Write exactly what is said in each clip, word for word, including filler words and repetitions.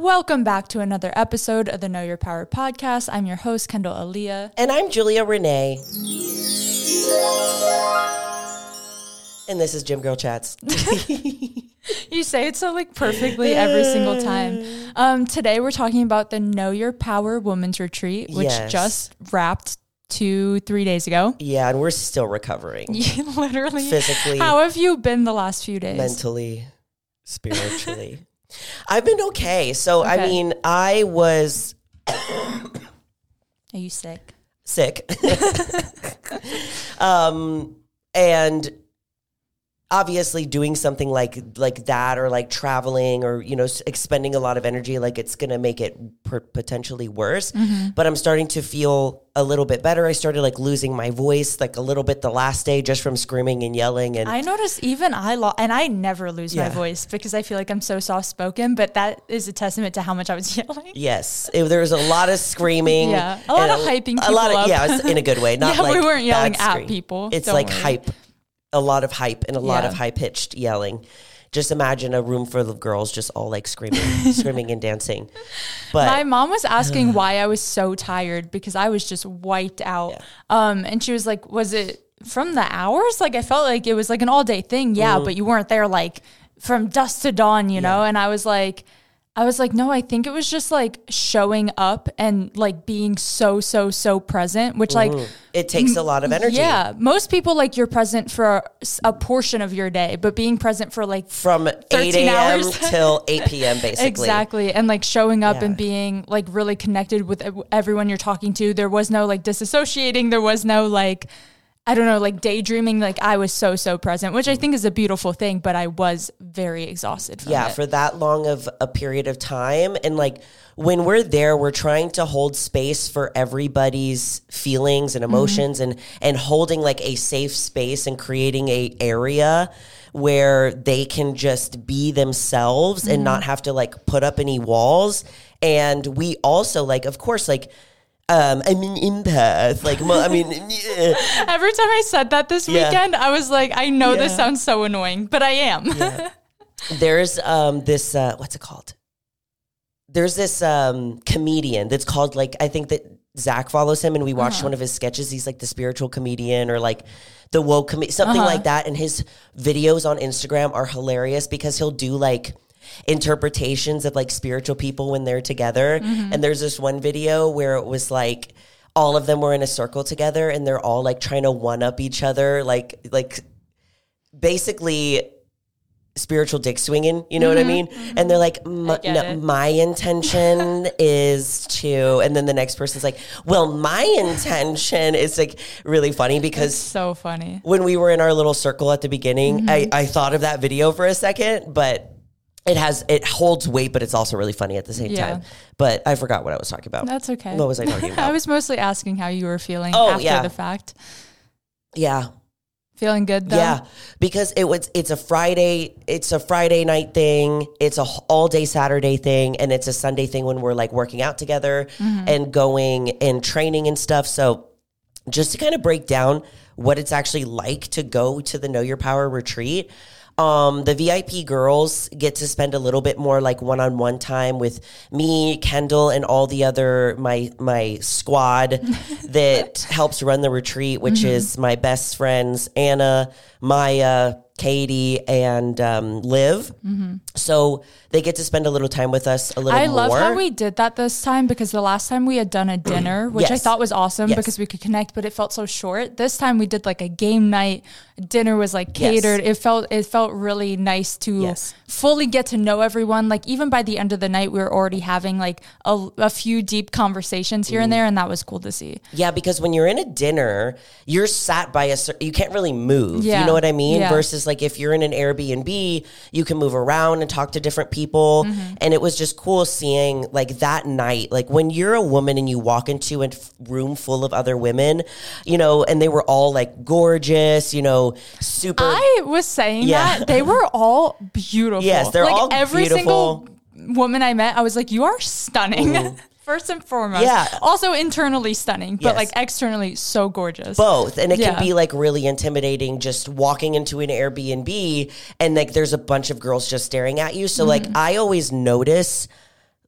Welcome back to another episode of the Know Your Power podcast. I'm your host, Kendall Aaliyah. And I'm Julia Renee. And this is Gym Girl Chats. You say it so like perfectly every single time. Um, today we're talking about the Know Your Power Women's Retreat, which yes. just wrapped two, three days ago. Yeah, and we're still recovering. Literally. Physically. How have you been the last few days? Mentally, spiritually. I've been okay. So, okay. I mean, I was... Are you sick? Sick. um, and... obviously doing something like like that or like traveling or, you know, expending a lot of energy, like it's going to make it per- potentially worse. Mm-hmm. But I'm starting to feel a little bit better. I started like losing my voice like a little bit the last day just from screaming and yelling. And I noticed even I lost, and I never lose yeah. my voice because I feel like I'm so soft spoken, but that is a testament to how much I was yelling. Yes. It, there was a lot of screaming. Yeah. A lot of hyping people a lot of, up. Yeah, in a good way. Not yeah, like we weren't yelling at scream. people. It's Don't like worry. hype. A lot of hype and a lot yeah. of high-pitched yelling. Just imagine a room full of girls just all like screaming, screaming and dancing. But my mom was asking why I was so tired because I was just wiped out. Yeah. Um, and she was like, was it from the hours? Like, I felt like it was like an all-day thing. Yeah, mm-hmm. but you weren't there like from dusk to dawn, you yeah. know? And I was like... I was like, no, I think it was just like showing up and like being so, so, so present, which like... Mm-hmm. It takes a lot of energy. Yeah. Most people like you're present for a, a portion of your day, but being present for like from eight a.m. till eight p.m. basically. Exactly. And like showing up yeah. and being like really connected with everyone you're talking to. There was no like disassociating. There was no like... I don't know, like daydreaming, like I was so, so present, which I think is a beautiful thing, but I was very exhausted from yeah, it. for that long of a period of time. And like when we're there, we're trying to hold space for everybody's feelings and emotions mm-hmm. and, and holding like a safe space and creating a area where they can just be themselves mm-hmm. and not have to like put up any walls. And we also like, of course, like, Um, I'm an empath. Like, I mean, yeah. Every time I said that this yeah. weekend, I was like, I know yeah. this sounds so annoying, but I am. yeah. There's um this uh, what's it called? There's this um comedian that's called like I think that Zach follows him and we watched uh-huh. one of his sketches. He's like the spiritual comedian or like the woke com- something uh-huh. like that. And his videos on Instagram are hilarious because he'll do like interpretations of like spiritual people when they're together. Mm-hmm. And there's this one video where it was like all of them were in a circle together and they're all like trying to one up each other, like like basically spiritual dick swinging, you know mm-hmm. what I mean? Mm-hmm. And they're like, no, my intention is to, and then the next person's like, well, my intention is like really funny because it's so funny. When we were in our little circle at the beginning, mm-hmm. I, I thought of that video for a second, but It has, it holds weight, but it's also really funny at the same yeah. time. But I forgot what I was talking about. That's okay. What was I talking about? I was mostly asking how you were feeling oh, after yeah. the fact. Yeah. Feeling good though? Yeah. Because it was, it's a Friday, it's a Friday night thing. It's a all day Saturday thing. And it's a Sunday thing when we're like working out together mm-hmm. and going and training and stuff. So just to kind of break down what it's actually like to go to the Know Your Power retreat. Um, the V I P girls get to spend a little bit more like one-on-one time with me, Kendall, and all the other, my, my squad that helps run the retreat, which mm-hmm. is my best friends, Anna, Maya, Katie, and um, Liv. Mm-hmm. So they get to spend a little time with us a little I more. love how we did that this time because the last time we had done a dinner, which yes. I thought was awesome yes. because we could connect, but it felt so short. This time we did like a game night. Dinner was like catered. Yes. It felt it felt really nice to yes. fully get to know everyone. Like even by the end of the night, we were already having like a, a few deep conversations here mm. and there, and that was cool to see. Yeah, because when you're in a dinner, you're sat by a you can't really move. Yeah. You know what I mean? Yeah. Versus like if you're in an Airbnb, you can move around and talk to different people. Mm-hmm. And it was just cool seeing like that night, like when you're a woman and you walk into a room full of other women, you know, and they were all like gorgeous, you know, super. I was saying yeah. that they were all beautiful. Yes, they're like all every beautiful. single woman I met, I was like, you are stunning. Mm-hmm. First and foremost. Yeah. Also internally stunning, but yes. like externally so gorgeous. Both. And it yeah. can be like really intimidating just walking into an Airbnb and like there's a bunch of girls just staring at you. So mm-hmm. like I always notice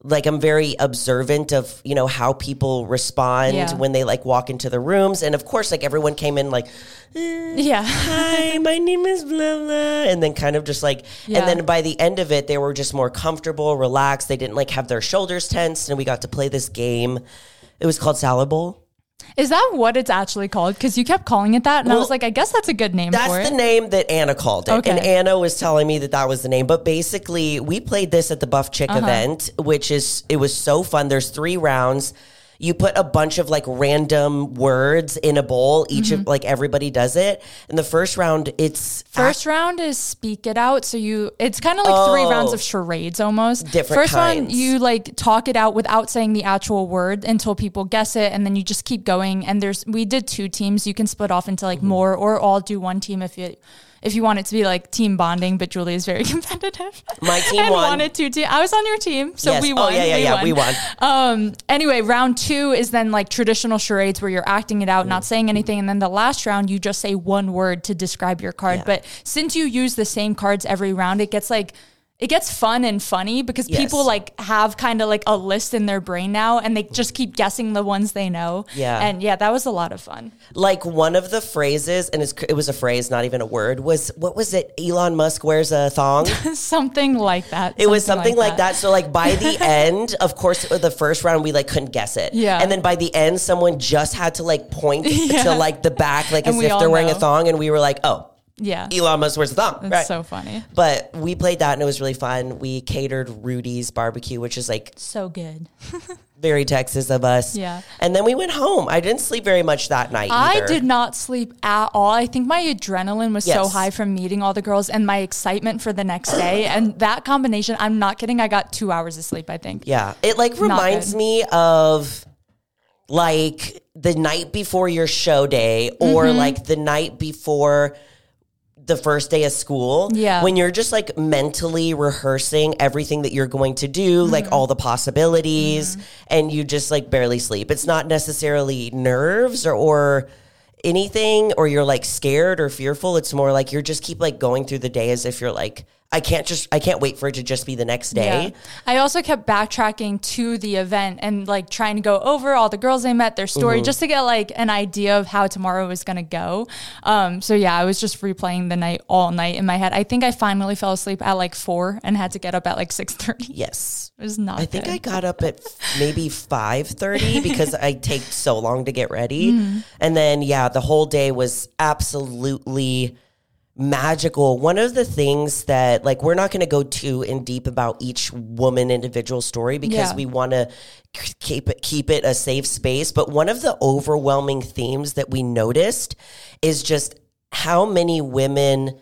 like I'm very observant of, you know, how people respond Yeah. when they like walk into the rooms. And of course, like everyone came in like, eh, Yeah. hi, my name is blah, blah. And then kind of just like, Yeah. and then by the end of it, they were just more comfortable, relaxed. They didn't like have their shoulders tensed. And we got to play this game. It was called Salad Bowl. Is that what it's actually called? Because you kept calling it that. And I Well, was like, I guess that's a good name That's for it. the name that Anna called it. Okay. And Anna was telling me that that was the name. But basically, we played this at the Buff Chick Uh-huh. event, which is, it was so fun. There's three rounds. You put a bunch of like random words in a bowl. Each Mm-hmm. of like everybody does it. And the first round, it's First round is speak it out. So you, it's kind of like three Oh. rounds of charades almost. Different First round, kinds. you like talk it out without saying the actual word until people guess it. And then you just keep going. And there's, we did two teams. You can split off into like Mm-hmm. more or all do one team if you, if you want it to be like team bonding, but Julie is very competitive. My team and won. wanted two team. I was on your team. So Yes. we Oh, won. yeah, yeah, we yeah, won. we won. Um, anyway, round two is then like traditional charades where you're acting it out, not saying anything. And then the last round, you just say one word to describe your card. Yeah. But since you use the same cards every round, it gets like, it gets fun and funny because Yes. people like have kind of like a list in their brain now and they just keep guessing the ones they know. Yeah. And yeah, that was a lot of fun. like one of the phrases, and it's, it was a phrase, not even a word, was what was it? Elon Musk wears a thong. Something like that. It was something like that. So like by the end, of course, the first round we like couldn't guess it. Yeah. And then by the end, someone just had to like point Yeah. to like the back, like And as we if all they're wearing know. a thong, and we were like, oh, Yeah. Elon Musk wears a thong. That's right. so funny. But we played that and it was really fun. We catered Rudy's barbecue, which is like So good. very Texas of us. Yeah. And then we went home. I didn't sleep very much that night I either. did not sleep at all. I think my adrenaline was so Yes. high from meeting all the girls and my excitement for the next day. And that combination, I'm not kidding. I got two hours of sleep, I think. Yeah. It like reminds good. me of like the night before your show day or Mm-hmm. like the night before the first day of school. Yeah. When you're just like mentally rehearsing everything that you're going to do, Mm-hmm. like all the possibilities, and you just like barely sleep. It's not necessarily nerves or, or anything, or you're like scared or fearful. It's more like you're just keep like going through the day as if you're like, I can't just, I can't wait for it to just be the next day. Yeah. I also kept backtracking to the event and like trying to go over all the girls I met, their story, Mm-hmm. just to get like an idea of how tomorrow was going to go. Um, so yeah, I was just replaying the night all night in my head. I think I finally fell asleep at like four and had to get up at like six thirty. Yes. It was not I think good. I got up at maybe five thirty because I take so long to get ready. Mm-hmm. And then, yeah, the whole day was absolutely magical. One of the things that, like, we're not going to go too in deep about each woman individual story because Yeah. we want to keep it, keep it a safe space. But one of the overwhelming themes that we noticed is just how many women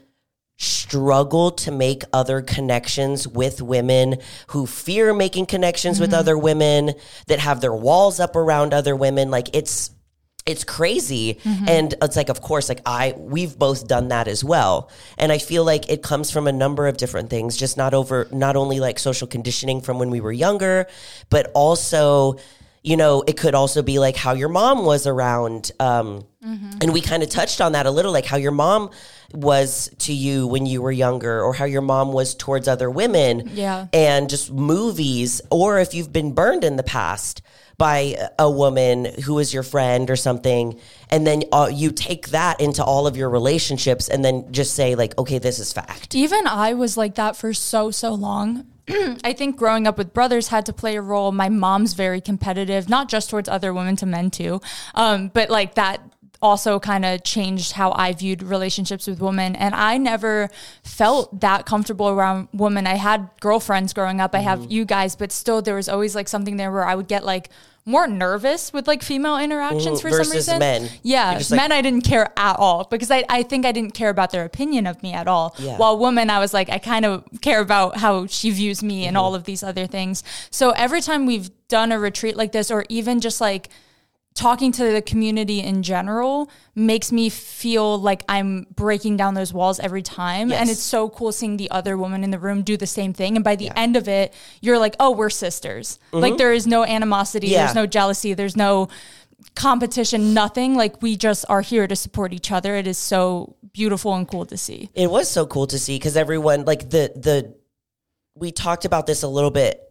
struggle to make other connections with women, who fear making connections with other women, that have their walls up around other women. Like it's it's crazy. And it's like, of course, like I we've both done that as well. And I feel like it comes from a number of different things, just not over not only like social conditioning from when we were younger, but also, you know, it could also be like how your mom was around. Um, And we kind of touched on that a little, like how your mom was to you when you were younger, or how your mom was towards other women. Yeah. And just movies, or if you've been burned in the past by a woman who was your friend or something, and then uh, you take that into all of your relationships and then just say like, okay, this is fact. Even I was like that for so, so long. I think growing up with brothers had to play a role. My mom's very competitive, not just towards other women, to men too. Um, but like that also kind of changed how I viewed relationships with women. And I never felt that comfortable around women. I had girlfriends growing up. I have you guys, but still there was always like something there where I would get like more nervous with like female interactions Mhm, for versus some reason. men. Yeah. You're just like- Men I didn't care at all because I, I think I didn't care about their opinion of me at all. Yeah. While women, I was like, I kind of care about how she views me and Mm-hmm. all of these other things. So every time we've done a retreat like this, or even just like talking to the community in general, makes me feel like I'm breaking down those walls every time. Yes. And it's so cool seeing the other woman in the room do the same thing. And by the Yeah. end of it, you're like, oh, we're sisters. Like there is no animosity. Yeah. There's no jealousy. There's no competition, nothing. Like we just are here to support each other. It is so beautiful and cool to see. It was so cool to see because everyone, like the the we talked about this a little bit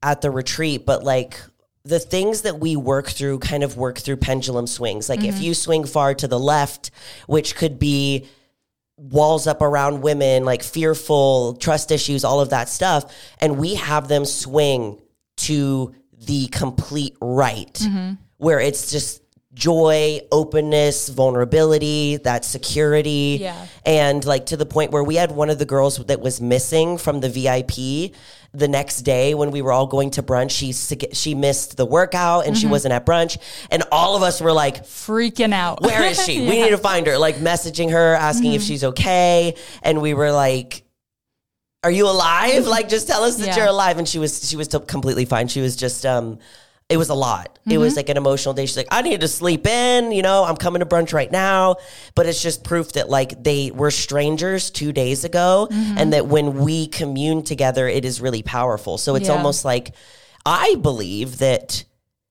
at the retreat, but like the things that we work through kind of work through pendulum swings. Like mm-hmm. if you swing far to the left, which could be walls up around women, like fearful, trust issues, all of that stuff. And we have them swing to the complete right, mm-hmm. where it's just joy, openness, vulnerability, that security. Yeah. And like to the point where we had one of the girls that was missing from the V I P the next day when we were all going to brunch. She she missed the workout and mm-hmm. she wasn't at brunch. And all of us were like freaking out. Where is she? yeah. We need to find her. Like messaging her, asking mm-hmm. if she's okay. And we were like, are you alive? Like, just tell us that yeah. you're alive. And she was, she was t- completely fine. She was just, um, it was a lot. Mm-hmm. It was like an emotional day. She's like, I need to sleep in, you know, I'm coming to brunch right now. But it's just proof that like they were strangers two days ago. Mm-hmm. And that when we commune together, it is really powerful. So it's yeah. almost like, I believe that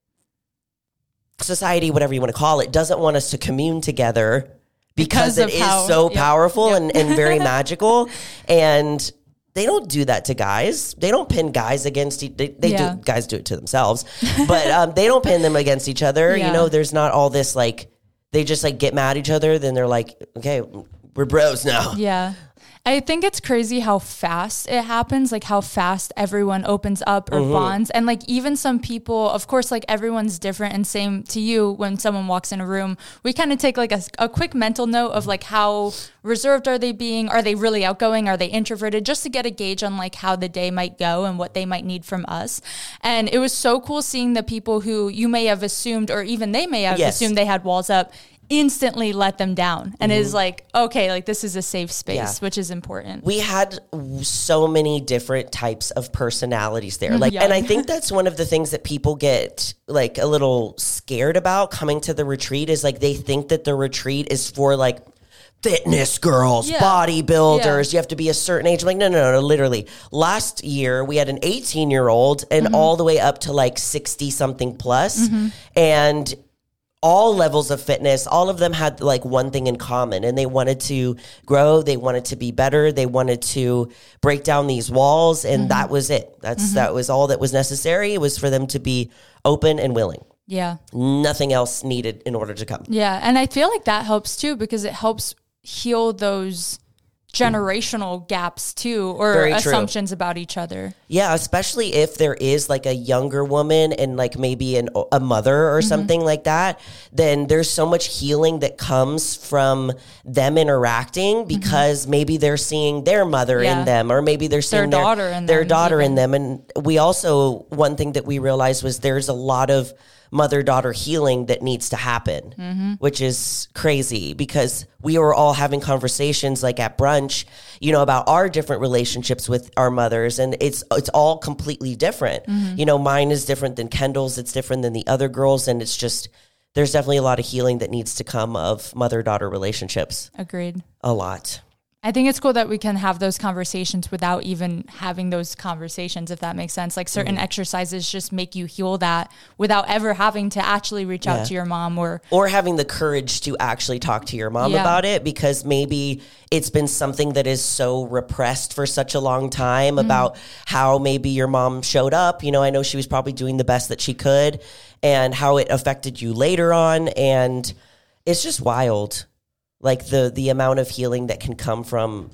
society, whatever you want to call it, doesn't want us to commune together because, because it is how, so yep, powerful yep. And, and very magical. And they don't do that to guys. They don't pin guys against each. They, they yeah. do. Guys do it to themselves, but um, they don't pin them against each other. Yeah. You know, there's not all this like they just like get mad at each other. Then they're like, okay, we're bros now. Yeah. I think it's crazy how fast it happens, like how fast everyone opens up or mm-hmm. bonds. And like even some people, of course, like everyone's different, and same to you when someone walks in a room, we kind of take like a, a quick mental note of like how reserved are they being? Are they really outgoing? Are they introverted? Just to get a gauge on like how the day might go and what they might need from us. And it was so cool seeing the people who you may have assumed, or even they may have yes. assumed they had walls up, instantly let them down. And mm-hmm. it is like, okay, like this is a safe space, yeah. which is important. We had so many different types of personalities there. Like, yeah. and I think that's one of the things that people get like a little scared about coming to the retreat is like, they think that the retreat is for like fitness girls, yeah. bodybuilders. Yeah. You have to be a certain age. I'm like, no, no, no, no, literally. Last year we had an eighteen year old and mm-hmm. all the way up to like sixty something plus. Mm-hmm. And all levels of fitness, all of them had like one thing in common, and they wanted to grow. They wanted to be better. They wanted to break down these walls. And mm-hmm. that was it. That's, mm-hmm. that was all that was necessary. It was for them to be open and willing. Yeah. Nothing else needed in order to come. Yeah. And I feel like that helps too, because it helps heal those generational gaps too, or Very assumptions true. About each other. Yeah, especially if there is like a younger woman and like maybe an, a mother or mm-hmm. something like that, then there's so much healing that comes from them interacting because mm-hmm. maybe they're seeing their mother yeah. in them, or maybe they're seeing their their daughter in their them, daughter even. in them. And we also, one thing that we realized was there's a lot of mother-daughter healing that needs to happen, mm-hmm. which is crazy because we were all having conversations like at brunch, you know, about our different relationships with our mothers, and it's it's all completely different. Mm-hmm. You know, mine is different than Kendall's, it's different than the other girls, and it's just, there's definitely a lot of healing that needs to come of mother-daughter relationships. Agreed. A lot. I think it's cool that we can have those conversations without even having those conversations, if that makes sense. Like certain mm-hmm. exercises just make you heal that without ever having to actually reach yeah. out to your mom, or or having the courage to actually talk to your mom yeah. about it, because maybe it's been something that is so repressed for such a long time mm-hmm. about how maybe your mom showed up. You know, I know she was probably doing the best that she could, and how it affected you later on. And it's just wild. Like the the amount of healing that can come from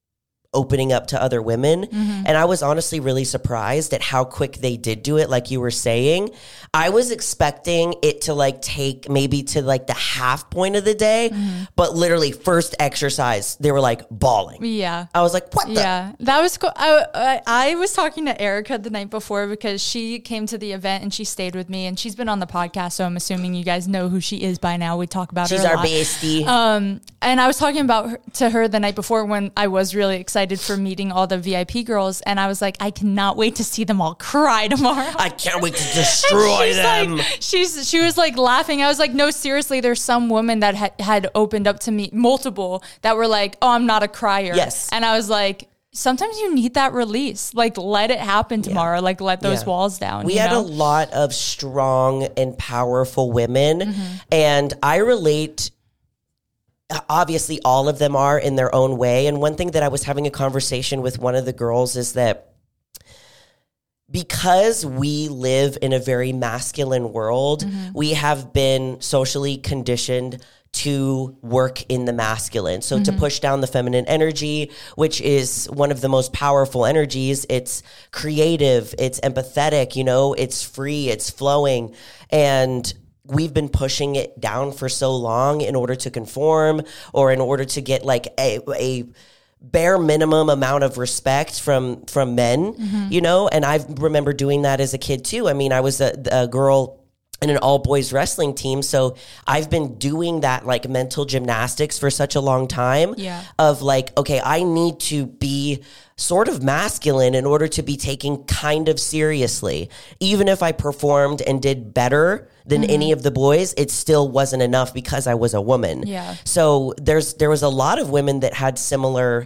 opening up to other women. Mm-hmm. And I was honestly really surprised at how quick they did do it. Like you were saying, I was expecting it to like take maybe to like the half point of the day, mm-hmm. but literally first exercise, they were like bawling. Yeah. I was like, what the? Yeah, that was cool. I, I, I was talking to Erica the night before because she came to the event and she stayed with me, and she's been on the podcast. So I'm assuming you guys know who she is by now. We talk about she's her a our lot. bestie. Um, and I was talking about her, to her the night before when I was really excited for meeting all the V I P girls, and I was like, I cannot wait to see them all cry tomorrow. I can't wait to destroy them. Like, she's she was like laughing. I was like, no, seriously, there's some women that ha- had opened up to me, multiple, that were like, oh, I'm not a crier. Yes. And I was like, sometimes you need that release. Like, let it happen tomorrow. Yeah. Like, let those yeah. walls down. We you had know? a lot of strong and powerful women, mm-hmm. and I relate. Obviously, all of them are in their own way. And one thing that I was having a conversation with one of the girls is that because we live in a very masculine world, mm-hmm. we have been socially conditioned to work in the masculine. So mm-hmm. to push down the feminine energy, which is one of the most powerful energies. It's creative, it's empathetic, you know, it's free, it's flowing. And we've been pushing it down for so long in order to conform or in order to get like a, a bare minimum amount of respect from, from men, mm-hmm. you know? And I remember doing that as a kid too. I mean, I was a, a girl in an all boys wrestling team. So I've been doing that like mental gymnastics for such a long time yeah. of like, okay, I need to be sort of masculine in order to be taken kind of seriously. Even if I performed and did better than mm-hmm. any of the boys, it still wasn't enough because I was a woman. Yeah. So there's, there was a lot of women that had similar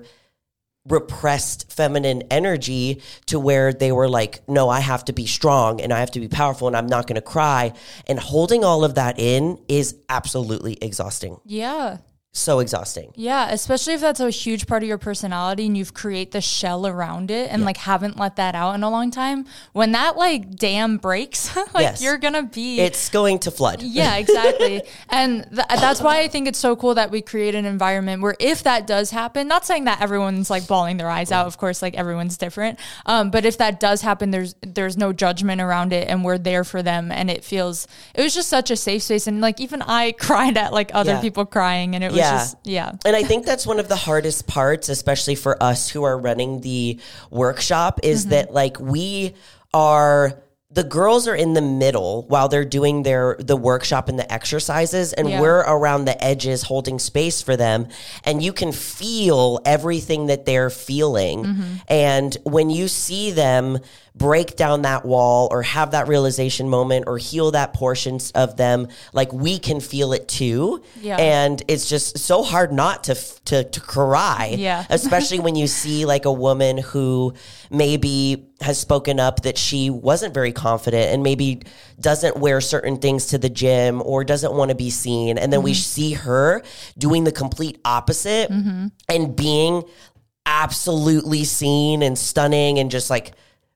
repressed feminine energy to where they were like, no, I have to be strong and I have to be powerful and I'm not going to cry. And holding all of that in is absolutely exhausting. Yeah. So exhausting. Yeah, especially if that's a huge part of your personality and you've created the shell around it and yeah. like haven't let that out in a long time. When that like dam breaks, like yes. you're going to be... It's going to flood. Yeah, exactly. And th- that's why I think it's so cool that we create an environment where if that does happen, not saying that everyone's like bawling their eyes out, of course, like everyone's different. Um, but if that does happen, there's there's no judgment around it and we're there for them. And it feels... It was just such a safe space. And like even I cried at like other yeah. people crying and it was... Yeah. Just, yeah. And I think that's one of the hardest parts, especially for us who are running the workshop, is mm-hmm. that like we are, the girls are in the middle while they're doing their, the workshop and the exercises, and yeah. we're around the edges holding space for them. And you can feel everything that they're feeling. Mm-hmm. And when you see them break down that wall or have that realization moment or heal that portions of them, like we can feel it too. Yeah. And it's just so hard not to, to, to cry, yeah. especially when you see like a woman who maybe has spoken up that she wasn't very confident and maybe doesn't wear certain things to the gym or doesn't want to be seen. And then mm-hmm. we see her doing the complete opposite mm-hmm. and being absolutely seen and stunning and just like,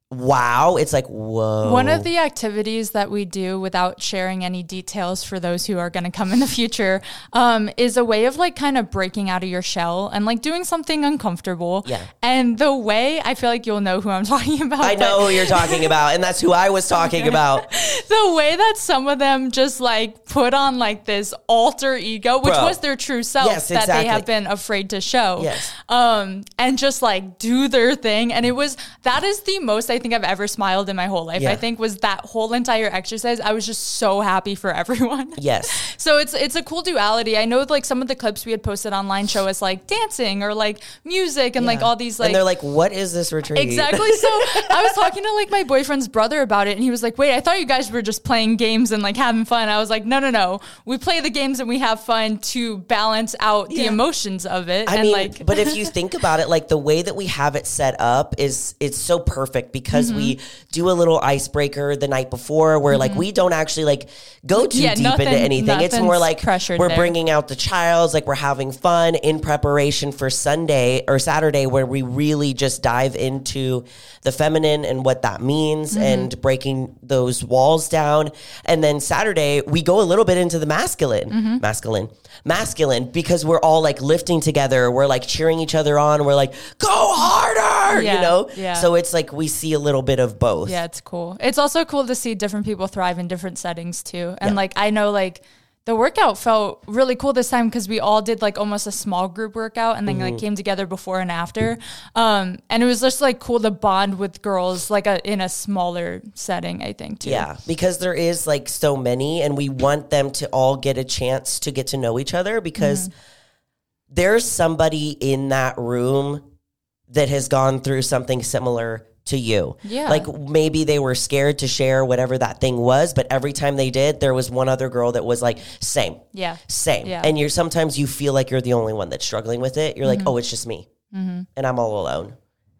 wow, it's like, whoa. One of the activities that we do without sharing any details for those who are going to come in the future um, is a way of like kind of breaking out of your shell and like doing something uncomfortable. Yeah. And the way, I feel like you'll know who I'm talking about. I know who you're talking about, and that's who I was talking about. The way that some of them just like put on like this alter ego, which Bro. was their true self yes, that exactly. they have been afraid to show. Yes. Um, and just like do their thing. And it was, that is the most I think I've ever smiled in my whole life. Yeah. I think was that whole entire exercise. I was just so happy for everyone. Yes. So it's it's a cool duality. I know like some of the clips we had posted online show us like dancing or like music and yeah. like all these like. And they're like, what is this retreat? Exactly. So I was talking to like my boyfriend's brother about it and he was like, wait, I thought you guys were just playing games and like having fun. I was like, no, no, no. We play the games and we have fun to balance out yeah. the emotions of it. I and mean, like, but if you think about it, like the way that we have it set up is it's so perfect because mm-hmm. we do a little icebreaker the night before where mm-hmm. like we don't actually like go too yeah, deep nothing, into anything. It's more like we're there. bringing out the childs, like we're having fun in preparation for Sunday or Saturday where we really just dive into the feminine and what that means mm-hmm. and breaking those walls down. And then Saturday we go a little bit into the masculine, mm-hmm. masculine, masculine because we're all like lifting together. We're like cheering each other on. We're like, go harder, yeah, you know? Yeah. So it's like we see a little bit of both. Yeah, it's cool. It's also cool to see different people thrive in different settings too. And yeah. like, I know like the workout felt really cool this time because we all did like almost a small group workout and then mm-hmm. like came together before and after. Um, and it was just like cool to bond with girls like a, in a smaller setting, I think too. Yeah, because there is like so many and we want them to all get a chance to get to know each other because mm-hmm. there's somebody in that room that has gone through something similar to you. Yeah. Like maybe they were scared to share whatever that thing was, but every time they did, there was one other girl that was like, same. Yeah. Same. Yeah. And you're sometimes you feel like you're the only one that's struggling with it. You're mm-hmm. like, oh, it's just me. Mm-hmm. And I'm all alone.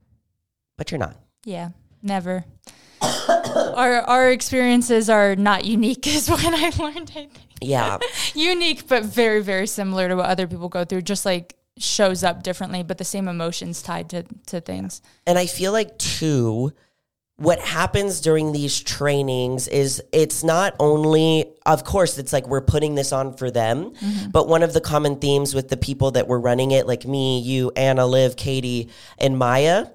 But you're not. Yeah. Never. our our experiences are not unique is what I learned, I think. Yeah. Unique, but very, very similar to what other people go through. Just like shows up differently, but the same emotions tied to, to things. And I feel like too, what happens during these trainings is it's not only, of course, it's like we're putting this on for them, mm-hmm. but one of the common themes with the people that were running it, like me, you, Anna, Liv, Katie, and Maya,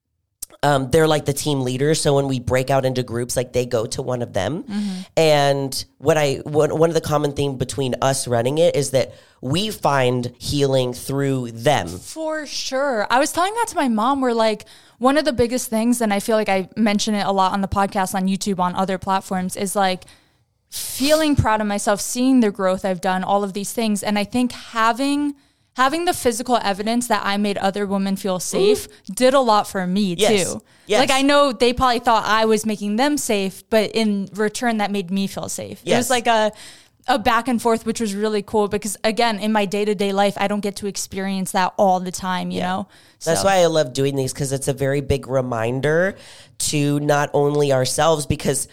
um, they're like the team leaders. So when we break out into groups, like they go to one of them. Mm-hmm. And what I what, one of the common theme between us running it is that we find healing through them. For sure. I was telling that to my mom. We're like, one of the biggest things, and I feel like I mention it a lot on the podcast, on YouTube, on other platforms, is like feeling proud of myself, seeing the growth I've done, all of these things. And I think having having the physical evidence that I made other women feel safe mm. did a lot for me yes. too. Yes. Like I know they probably thought I was making them safe, but in return that made me feel safe. Yes. It was like a a back and forth, which was really cool because again, in my day-to-day life, I don't get to experience that all the time, you yeah. know? So. That's why I love doing these, because it's a very big reminder to not only ourselves, because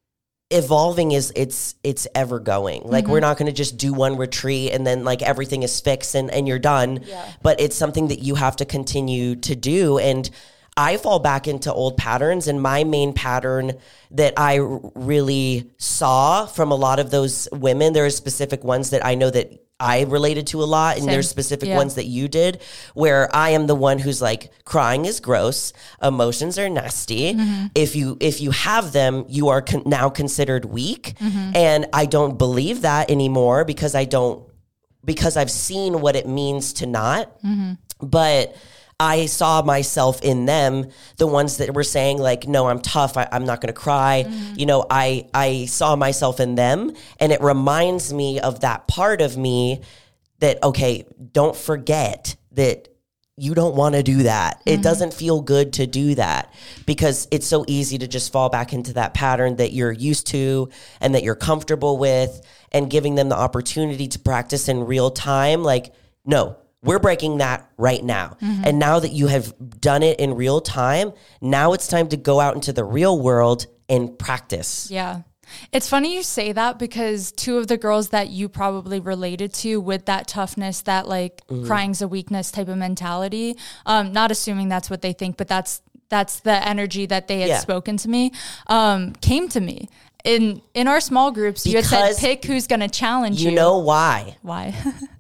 evolving is it's it's ever going. Like mm-hmm. we're not going to just do one retreat and then like everything is fixed and, and you're done. Yeah. But it's something that you have to continue to do. And I fall back into old patterns, and my main pattern that I r- really saw from a lot of those women, there are specific ones that I know that I related to a lot, and Same. There's specific yeah. ones that you did, where I am the one who's like, crying is gross, emotions are nasty. Mm-hmm. If you if you have them, you are con- now considered weak, mm-hmm. and I don't believe that anymore because I don't because I've seen what it means to not, mm-hmm. but. I saw myself in them, the ones that were saying like, no, I'm tough. I, I'm not going to cry. Mm-hmm. You know, I, I saw myself in them, and it reminds me of that part of me that, okay, don't forget that you don't want to do that. Mm-hmm. It doesn't feel good to do that, because it's so easy to just fall back into that pattern that you're used to and that you're comfortable with, and giving them the opportunity to practice in real time. Like, no. We're breaking that right now. Mm-hmm. And now that you have done it in real time, now it's time to go out into the real world and practice. Yeah. It's funny you say that, because two of the girls that you probably related to with that toughness, that like mm-hmm. crying's a weakness type of mentality, um, not assuming that's what they think, but that's that's the energy that they had yeah. spoken to me, um, came to me. In in our small groups, because you had said, pick who's going to challenge you. You know why? Why?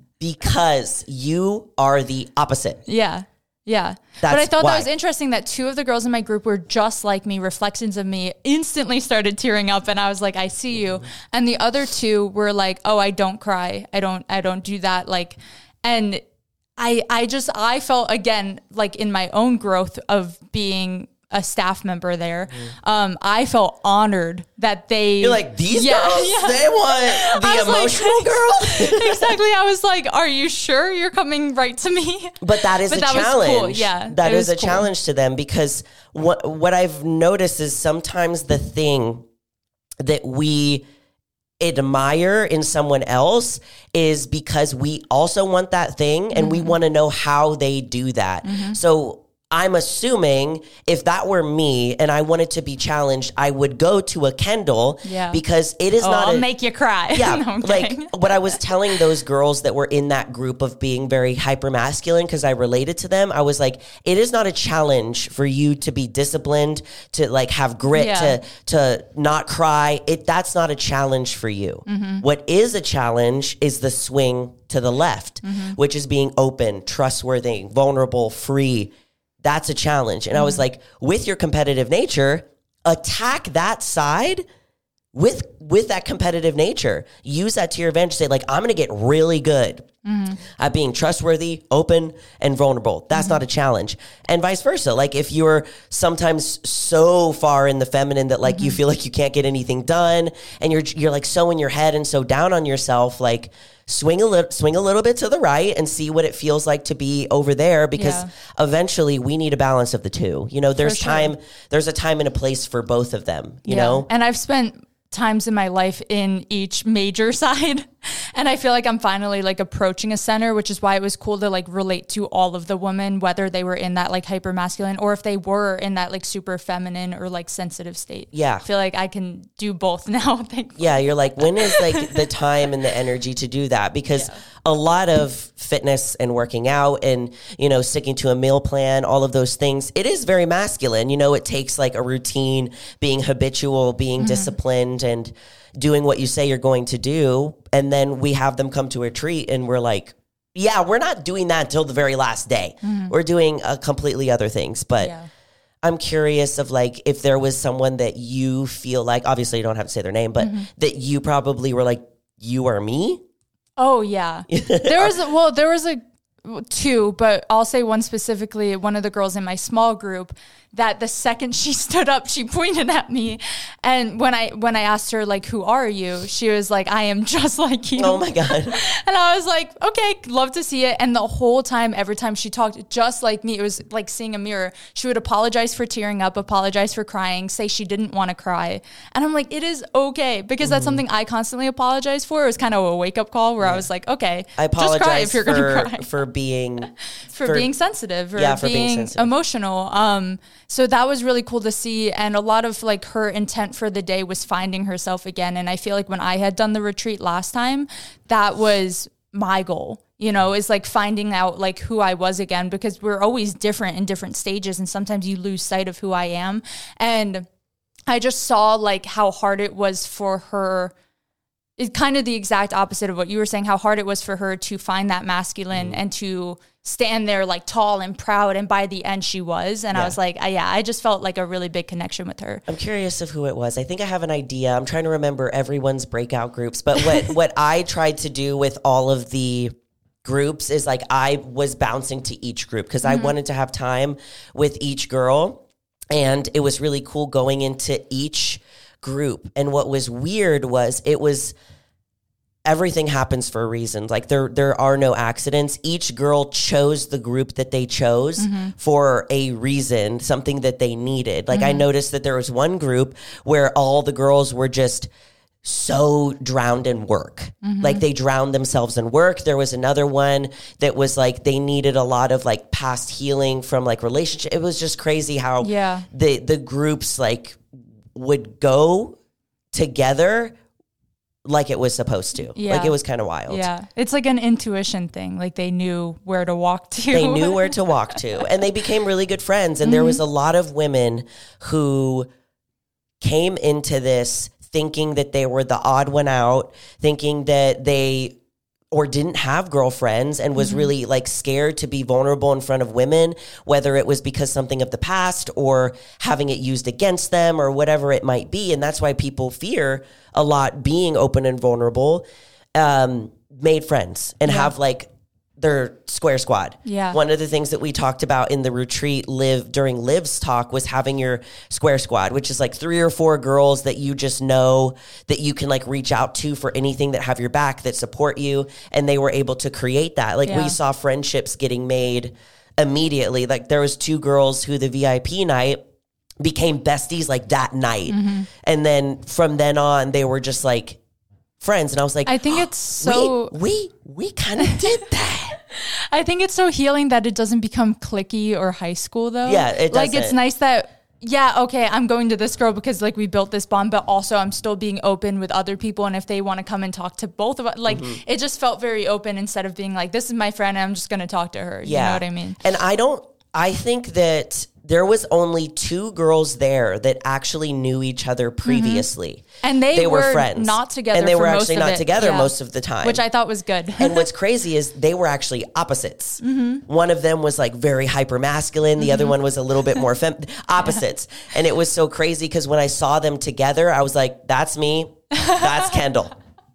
Because you are the opposite. Yeah. Yeah. That's but I thought why. that was interesting that two of the girls in my group were just like me, reflections of me, instantly started tearing up, and I was like, I see you. And the other two were like, oh, I don't cry. I don't, I don't do that. Like, and I, I just, I felt again, like in my own growth of being a staff member there, mm. um, I felt honored that they... You're like, these yeah, girls? Yeah. They want the emotional like, girl? Exactly. I was like, are you sure you're coming right to me? But that is but a that challenge. Was cool. Yeah, that is a cool. challenge to them, because what what I've noticed is sometimes the thing that we admire in someone else is because we also want that thing, and mm-hmm. we want to know how they do that. Mm-hmm. So I'm assuming if that were me and I wanted to be challenged, I would go to a Kendall, yeah. because it is oh, not... I'll a, make you cry. Yeah, no, like what I was telling those girls that were in that group of being very hyper masculine, because I related to them, I was like, it is not a challenge for you to be disciplined, to like have grit, yeah. to to not cry. It That's not a challenge for you. Mm-hmm. What is a challenge is the swing to the left, mm-hmm. which is being open, trustworthy, vulnerable, free. That's a challenge. And mm-hmm. I was like, with your competitive nature, attack that side with with that competitive nature. Use that to your advantage. Say, like, I'm going to get really good mm-hmm. at being trustworthy, open, and vulnerable. That's mm-hmm. not a challenge. And vice versa. Like, if you're sometimes so far in the feminine that, like, mm-hmm. you feel like you can't get anything done, and you're you're like so in your head and so down on yourself, like, swing a little, swing a little bit to the right and see what it feels like to be over there, because yeah. eventually we need a balance of the two. You know, there's sure. time, there's a time and a place for both of them, you yeah. know? And I've spent times in my life in each major side, and I feel like I'm finally like approaching a center, which is why it was cool to like relate to all of the women, whether they were in that like hyper masculine or if they were in that like super feminine or like sensitive state. Yeah. I feel like I can do both now. Yeah. You're like, when is like the time and the energy to do that? Because yeah. a lot of fitness and working out and, you know, sticking to a meal plan, all of those things. It is very masculine. You know, it takes like a routine, being habitual, being mm-hmm. disciplined and doing what you say you're going to do. And then we have them come to a retreat and we're like, yeah, we're not doing that until the very last day. Mm-hmm. We're doing uh, completely other things. But yeah. I'm curious of like, if there was someone that you feel like, obviously you don't have to say their name, but mm-hmm. that you probably were like, you are me. Oh yeah. There was, a, well, there was a two, but I'll say one specifically, one of the girls in my small group, that the second she stood up, she pointed at me. And when I when I asked her, like, who are you? She was like, I am just like you. Oh my God. And I was like, okay, love to see it. And the whole time, every time she talked just like me, it was like seeing a mirror. She would apologize for tearing up, apologize for crying, say she didn't want to cry. And I'm like, it is okay. Because mm-hmm. that's something I constantly apologize for. It was kind of a wake-up call where yeah. I was like, okay, I apologize just cry if you're for, going to cry. For being... For, for being sensitive or yeah, for being, being sensitive. emotional. Um, so that was really cool to see. And a lot of like her intent for the day was finding herself again. And I feel like when I had done the retreat last time, that was my goal, you know, is like finding out like who I was again, because we're always different in different stages. And sometimes you lose sight of who I am. And I just saw like how hard it was for her. It's kind of the exact opposite of what you were saying, how hard it was for her to find that masculine mm. and to stand there like tall and proud. And by the end she was. And yeah. I was like, I, yeah, I just felt like a really big connection with her. I'm curious of who it was. I think I have an idea. I'm trying to remember everyone's breakout groups. But what, what I tried to do with all of the groups is like I was bouncing to each group because mm-hmm. I wanted to have time with each girl. And it was really cool going into each group. And what was weird was it was everything happens for a reason. Like there there are no accidents. Each girl chose the group that they chose mm-hmm. for a reason, something that they needed. Like mm-hmm. I noticed that there was one group where all the girls were just so drowned in work. Mm-hmm. Like they drowned themselves in work. There was another one that was like they needed a lot of like past healing from like relationship. It was just crazy how yeah. the the groups like would go together like it was supposed to. Yeah. Like it was kind of wild. Yeah. It's like an intuition thing. Like they knew where to walk to. They knew where to walk to. And they became really good friends. And mm-hmm. there was a lot of women who came into this thinking that they were the odd one out, thinking that they or didn't have girlfriends and was mm-hmm. really like scared to be vulnerable in front of women, whether it was because something of the past or having it used against them or whatever it might be. And that's why people fear a lot being open and vulnerable, um, made friends and yeah. have like their square squad. Yeah. One of the things that we talked about in the retreat live during Liv's talk was having your square squad, which is like three or four girls that you just know that you can like reach out to for anything, that have your back, that support you. And they were able to create that. Like yeah. we saw friendships getting made immediately. Like there was two girls who the V I P night became besties like that night. Mm-hmm. And then from then on, they were just like friends. And I was like, I think it's so we we, we kind of did that. I think it's so healing that it doesn't become cliquey or high school though. Yeah, it doesn't. Like it's nice that yeah, okay, I'm going to this girl because like we built this bond, but also I'm still being open with other people, and if they want to come and talk to both of us, like mm-hmm. it just felt very open instead of being like, this is my friend and I'm just going to talk to her. Yeah. You know what I mean? And I don't I think that there was only two girls there that actually knew each other previously. Mm-hmm. And they, they were, were friends. Not together And they for were most actually of not it. together Yeah. most of the time. Which I thought was good. And what's crazy is they were actually opposites. Mm-hmm. One of them was like very hyper masculine. The mm-hmm. other one was a little bit more fem- opposites. Yeah. And it was so crazy because when I saw them together, I was like, that's me. That's Kendall.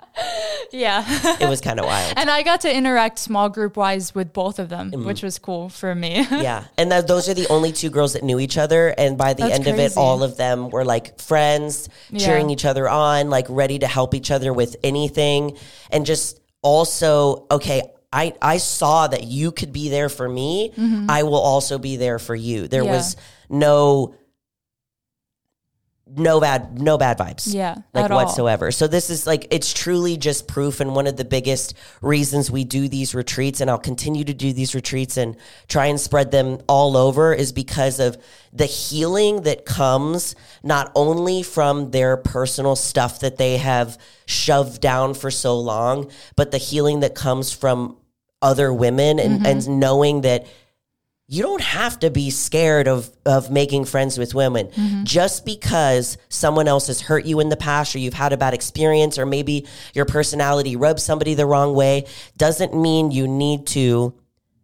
Yeah. It was kind of wild. And I got to interact small group wise with both of them, mm. which was cool for me. Yeah. And th- those are the only two girls that knew each other. And by the That's end crazy. of it, all of them were like friends, yeah. cheering each other on, like ready to help each other with anything. And just also, okay, I, I saw that you could be there for me. Mm-hmm. I will also be there for you. There yeah. was no... no bad, no bad vibes. Yeah, like at all. whatsoever. So this is like, it's truly just proof. And one of the biggest reasons we do these retreats, and I'll continue to do these retreats and try and spread them all over, is because of the healing that comes not only from their personal stuff that they have shoved down for so long, but the healing that comes from other women and, mm-hmm. and knowing that you don't have to be scared of, of making friends with women. Mm-hmm. Just because someone else has hurt you in the past, or you've had a bad experience, or maybe your personality rubs somebody the wrong way, doesn't mean you need to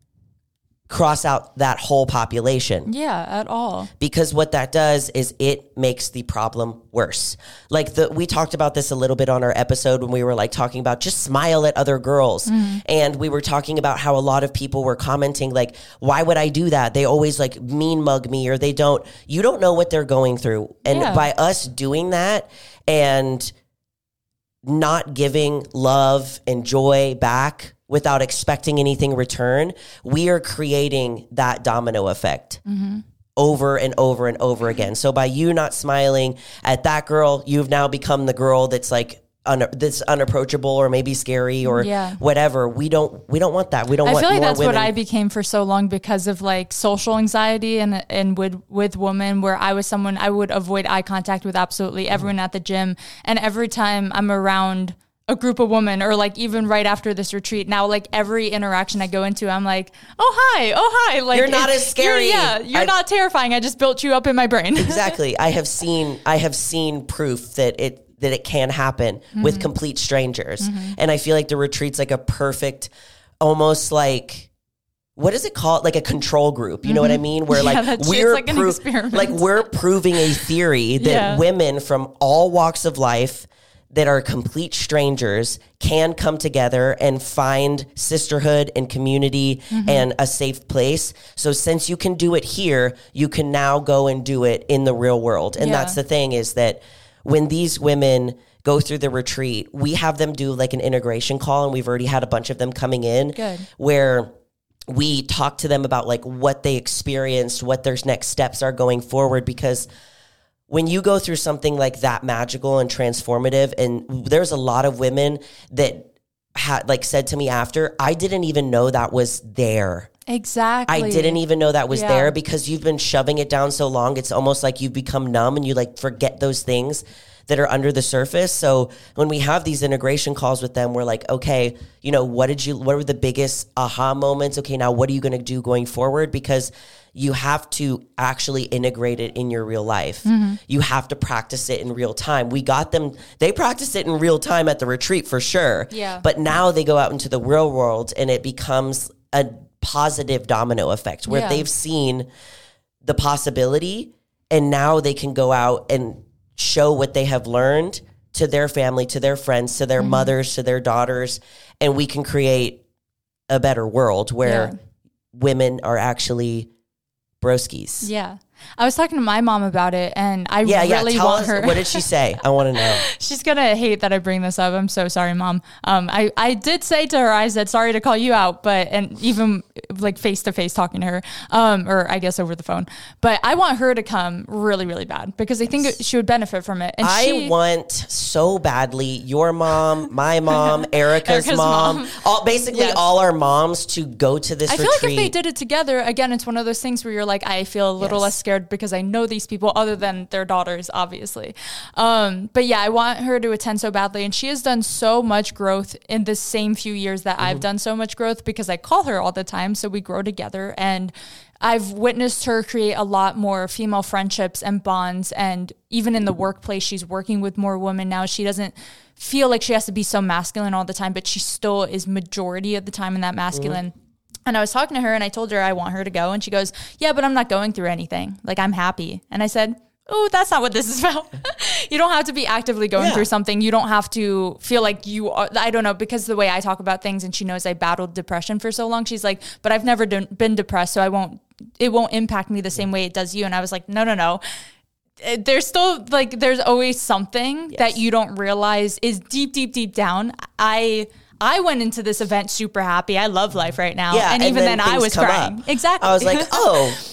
cross out that whole population. Yeah, at all. Because what that does is it makes the problem worse. Like the, we talked about this a little bit on our episode when we were like talking about just smile at other girls. Mm-hmm. And we were talking about how a lot of people were commenting like, why would I do that? They always like mean mug me, or they don't, you don't know what they're going through. And yeah. by us doing that and not giving love and joy back without expecting anything in return, we are creating that domino effect mm-hmm. over and over and over again. So by you not smiling at that girl, you've now become the girl that's like un- that's unapproachable, or maybe scary, or yeah. whatever. We don't we don't want that. We don't. I want feel like more that's women. what I became for so long because of like social anxiety and and with with women, where I was someone I would avoid eye contact with absolutely everyone mm-hmm. at the gym, and every time I'm around a group of women, or like even right after this retreat, now like every interaction I go into, I'm like, oh hi, oh hi, like you're not as scary. You're, yeah, you're I, not terrifying. I just built you up in my brain. Exactly. I have seen I have seen proof that it that it can happen mm-hmm. with complete strangers, mm-hmm. and I feel like the retreat's like a perfect, almost like, what is it called? Like a control group. You mm-hmm. know what I mean? Where yeah, like we're like, pro- like we're proving a theory that yeah. women from all walks of life that are complete strangers can come together and find sisterhood and community mm-hmm. and a safe place. So since you can do it here, you can now go and do it in the real world. And yeah. that's the thing, is that when these women go through the retreat, we have them do like an integration call, and we've already had a bunch of them coming in. Good. Where we talk to them about like what they experienced, what their next steps are going forward, because when you go through something like that magical and transformative, and there's a lot of women that had like said to me after, I didn't even know that was there. Exactly. I didn't even know that was yeah. there, because you've been shoving it down so long. It's almost like you've become numb, and you like forget those things that are under the surface. So when we have these integration calls with them, we're like, okay, you know, what did you, what were the biggest aha moments? Okay, now what are you going to do going forward? Because you have to actually integrate it in your real life. Mm-hmm. You have to practice it in real time. We got them, they practiced it in real time at the retreat for sure. Yeah. But now they go out into the real world, and it becomes a positive domino effect where yeah. they've seen the possibility, and now they can go out and show what they have learned to their family, to their friends, to their mm-hmm. mothers, to their daughters, and we can create a better world where yeah. women are actually broskies. Yeah. I was talking to my mom about it, and I yeah, really yeah. Tell want us, her. What did she say? I want to know. She's gonna hate that I bring this up. I'm so sorry, Mom. Um, I I did say to her, I said sorry to call you out, but and even like face to face talking to her, um, or I guess over the phone. But I want her to come really, really bad, because I think it, she would benefit from it. And I she, want so badly your mom, my mom, Erica's, Erica's mom, mom. all basically Yes. all our moms to go to this I retreat. feel like if they did it together, again, it's one of those things where you're like, I feel a little Yes. less scared because I know these people other than their daughters, obviously. Um, but yeah, I want her to attend so badly. And she has done so much growth in the same few years that mm-hmm. I've done so much growth, because I call her all the time. So we grow together, and I've witnessed her create a lot more female friendships and bonds. And even in the workplace, she's working with more women now. She doesn't feel like she has to be so masculine all the time, but she still is majority of the time in that masculine. Mm-hmm. And I was talking to her, and I told her I want her to go. And she goes, yeah, but I'm not going through anything. Like, I'm happy. And I said, oh, that's not what this is about. You don't have to be actively going yeah. through something. You don't have to feel like you are, I don't know, because the way I talk about things, and she knows I battled depression for so long. She's like, but I've never done, been depressed, so I won't, it won't impact me the same way it does you. And I was like, no, no, no. There's still like, there's always something yes. that you don't realize is deep, deep, deep down. I... I went into this event super happy. I love life right now. Yeah, and, and even then then, I was crying. Up. Exactly. I was like, oh,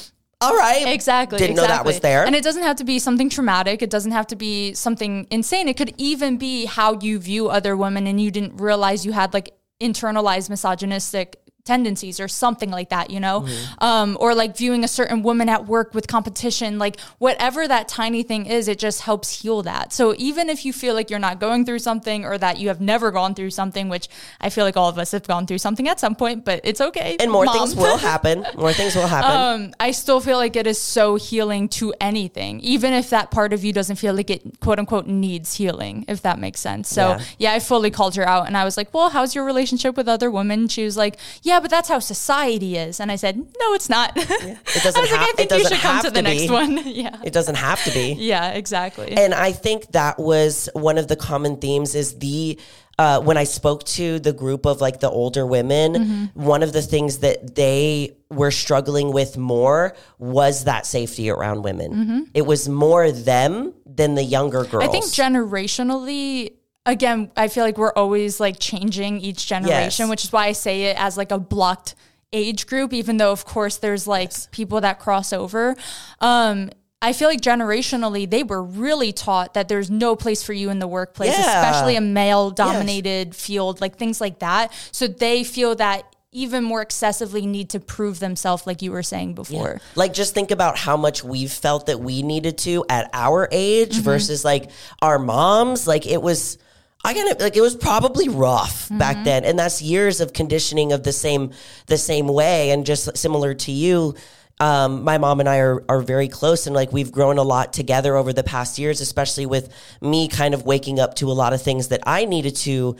all right. Exactly. Didn't exactly. know that was there. And it doesn't have to be something traumatic. It doesn't have to be something insane. It could even be how you view other women and you didn't realize you had like internalized misogynistic tendencies or something like that, you know, mm-hmm. um, or like viewing a certain woman at work with competition, like whatever that tiny thing is, it just helps heal that. So even if you feel like you're not going through something or that you have never gone through something, which I feel like all of us have gone through something at some point, but it's okay. And more Mom. things will happen. More things will happen. Um, I still feel like it is so healing to anything, even if that part of you doesn't feel like it quote unquote needs healing, if that makes sense. So yeah, yeah I fully called her out and I was like, well, how's your relationship with other women? She was like, yeah, but that's how society is. And I said, no, it's not. Yeah. It doesn't I was like, ha- I think it you should come to the to next one. Yeah. It doesn't have to be. Yeah, exactly. And I think that was one of the common themes is the, uh, when I spoke to the group of like the older women, mm-hmm. one of the things that they were struggling with more was that safety around women. Mm-hmm. It was more them than the younger girls. I think generationally, again, I feel like we're always like changing each generation, yes. which is why I say it as like a blocked age group, even though of course there's like yes. people that cross over. Um, I feel like generationally, they were really taught that there's no place for you in the workplace, yeah. especially a male dominated yes. field, like things like that. So they feel that even more excessively need to prove themselves, like you were saying before. Yeah. Like just think about how much we've felt that we needed to at our age mm-hmm. versus like our moms. Like it was, I gotta, like it was probably rough mm-hmm. back then. And that's years of conditioning of the same, the same way. And just similar to you, um, my mom and I are, are very close and like we've grown a lot together over the past years, especially with me kind of waking up to a lot of things that I needed to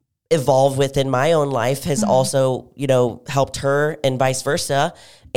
evolve within my own life has mm-hmm. also, you know, helped her and vice versa.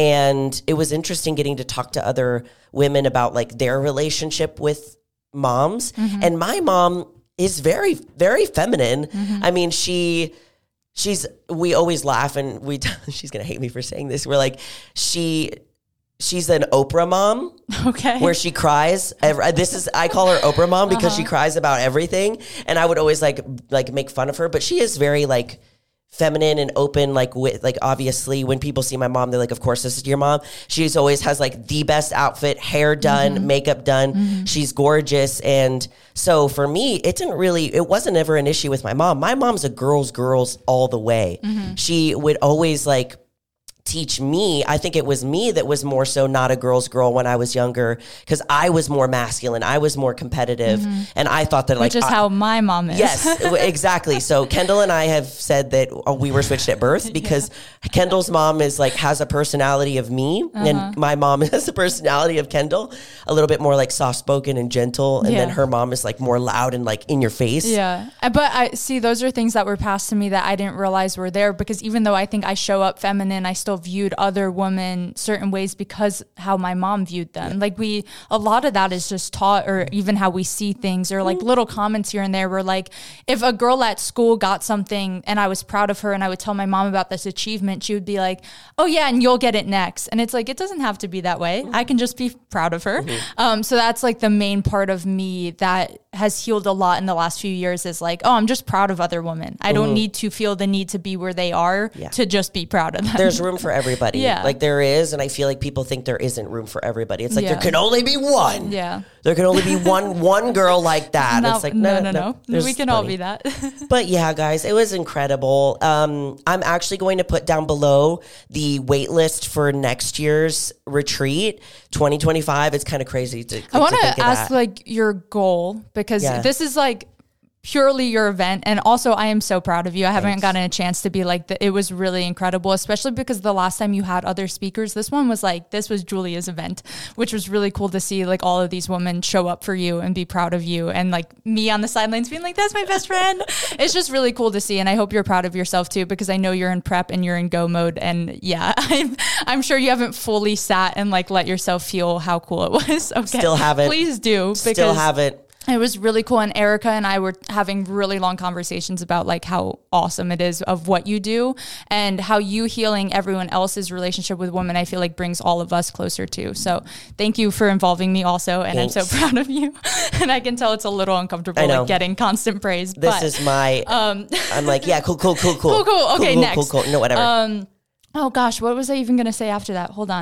And it was interesting getting to talk to other women about like their relationship with moms. Mm-hmm. And my mom is very, very feminine. Mm-hmm. I mean, she, she's, we always laugh and we, she's going to hate me for saying this. We're like, she, she's an Oprah mom. Okay. Where she cries. Every, this is, I call her Oprah mom because uh-huh. she cries about everything. And I would always like, like make fun of her, but she is very like feminine and open, like with, like obviously when people see my mom, they're like, of course this is your mom. She's always has like the best outfit, hair done, mm-hmm. makeup done. Mm-hmm. She's gorgeous. And so for me, it didn't really, it wasn't ever an issue with my mom. My mom's a girl's girls all the way. Mm-hmm. She would always like teach me. I think it was me that was more so not a girl's girl when I was younger because I was more masculine. I was more competitive. Mm-hmm. And I thought that like... Which is I, how my mom is. Yes, exactly. So Kendall and I have said that we were switched at birth because yeah. Kendall's mom is like, has a personality of me uh-huh. and my mom has a personality of Kendall, a little bit more like soft-spoken and gentle. And yeah. then her mom is like more loud and like in your face. Yeah. But I see those are things that were passed to me that I didn't realize were there because even though I think I show up feminine, I still viewed other women certain ways because how my mom viewed them. Yeah. Like we, a lot of that is just taught or even how we see things or like mm-hmm. little comments here and there where like, if a girl at school got something and I was proud of her and I would tell my mom about this achievement, she would be like, oh yeah, and you'll get it next. And it's like, it doesn't have to be that way. Mm-hmm. I can just be proud of her. Mm-hmm. Um, so that's like the main part of me that has healed a lot in the last few years is like, oh, I'm just proud of other women. I don't mm-hmm. need to feel the need to be where they are yeah. to just be proud of them. There's room for everybody. Yeah. Like there is, and I feel like people think there isn't room for everybody. It's like yeah. there can only be one. Yeah. There can only be one one girl like that. No, it's like no, no, no. no. We can plenty. all be that. But yeah, guys, it was incredible. Um, I'm actually going to put down below the wait list for next year's retreat, twenty twenty-five. It's kind of crazy to. I want to ask that. like your goal because yeah. this is like purely your event. And also I am so proud of you. I haven't Thanks. gotten a chance to be like, the, it was really incredible, especially because the last time you had other speakers, this one was like, this was Julia's event, which was really cool to see like all of these women show up for you and be proud of you. And like me on the sidelines being like, that's my best friend. It's just really cool to see. And I hope you're proud of yourself too, because I know you're in prep and you're in go mode. And yeah, I'm, I'm sure you haven't fully sat and like let yourself feel how cool it was. Okay. Still haven't. Please do. Still haven't. It was really cool. And Erica and I were having really long conversations about like how awesome it is of what you do and how you healing everyone else's relationship with women, I feel like brings all of us closer too. So thank you for involving me also. And Thanks. I'm so proud of you. And I can tell it's a little uncomfortable like getting constant praise. This but, is my, um, I'm like, yeah, cool, cool, cool, cool. Cool, cool. Okay, cool, next. Cool, cool, cool. No, whatever. Um, oh gosh, what was I even going to say after that? Hold on.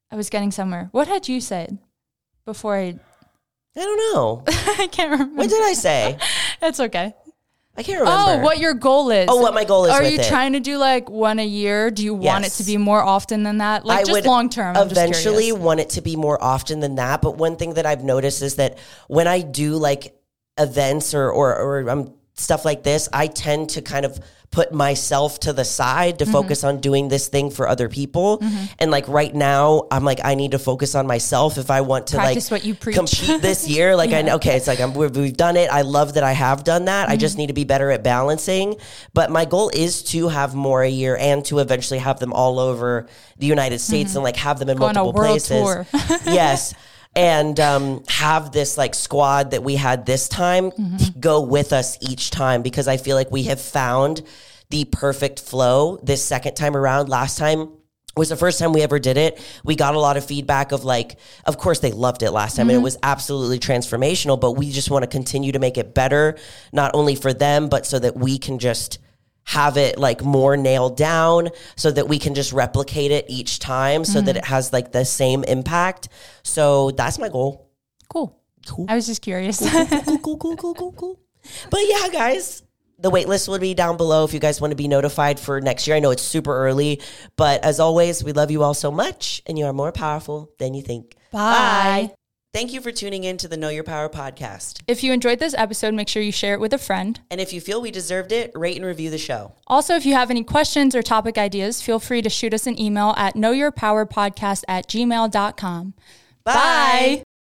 I was getting somewhere. What had you said before I... I don't know. I can't remember. What did I say? It's okay. I can't remember. Oh, what your goal is. Oh, what my goal is Are with you it. trying to do like one a year? Do you want Yes. it to be more often than that? Like I just would long term. I'm eventually just want it to be more often than that. But one thing that I've noticed is that when I do like events or or, or um, stuff like this, I tend to kind of put myself to the side to mm-hmm. focus on doing this thing for other people. Mm-hmm. And like right now, I'm like, I need to focus on myself if I want to Practice like what you preach. compete this year. Like yeah. I know, okay, it's like I'm, we've, we've done it. I love that I have done that. Mm-hmm. I just need to be better at balancing. But my goal is to have more a year and to eventually have them all over the United States mm-hmm. and like have them in Go multiple on a world places. Tour. Yes. And um, have this like squad that we had this time mm-hmm. go with us each time, because I feel like we have found the perfect flow this second time around. Last time was the first time we ever did it. We got a lot of feedback of like, of course they loved it last time mm-hmm. and it was absolutely transformational, but we just want to continue to make it better, not only for them, but so that we can just have it like more nailed down so that we can just replicate it each time so mm-hmm. that it has like the same impact. So that's my goal. Cool. Cool. I was just curious. Cool, cool, cool, cool, cool, cool, cool. But yeah, guys, the wait list will be down below if you guys want to be notified for next year. I know it's super early, but as always, we love you all so much and you are more powerful than you think. Bye. Bye. Thank you for tuning in to the Know Your Power podcast. If you enjoyed this episode, make sure you share it with a friend. And if you feel we deserved it, rate and review the show. Also, if you have any questions or topic ideas, feel free to shoot us an email at knowyourpowerpodcast at gmail dot com. Bye. Bye.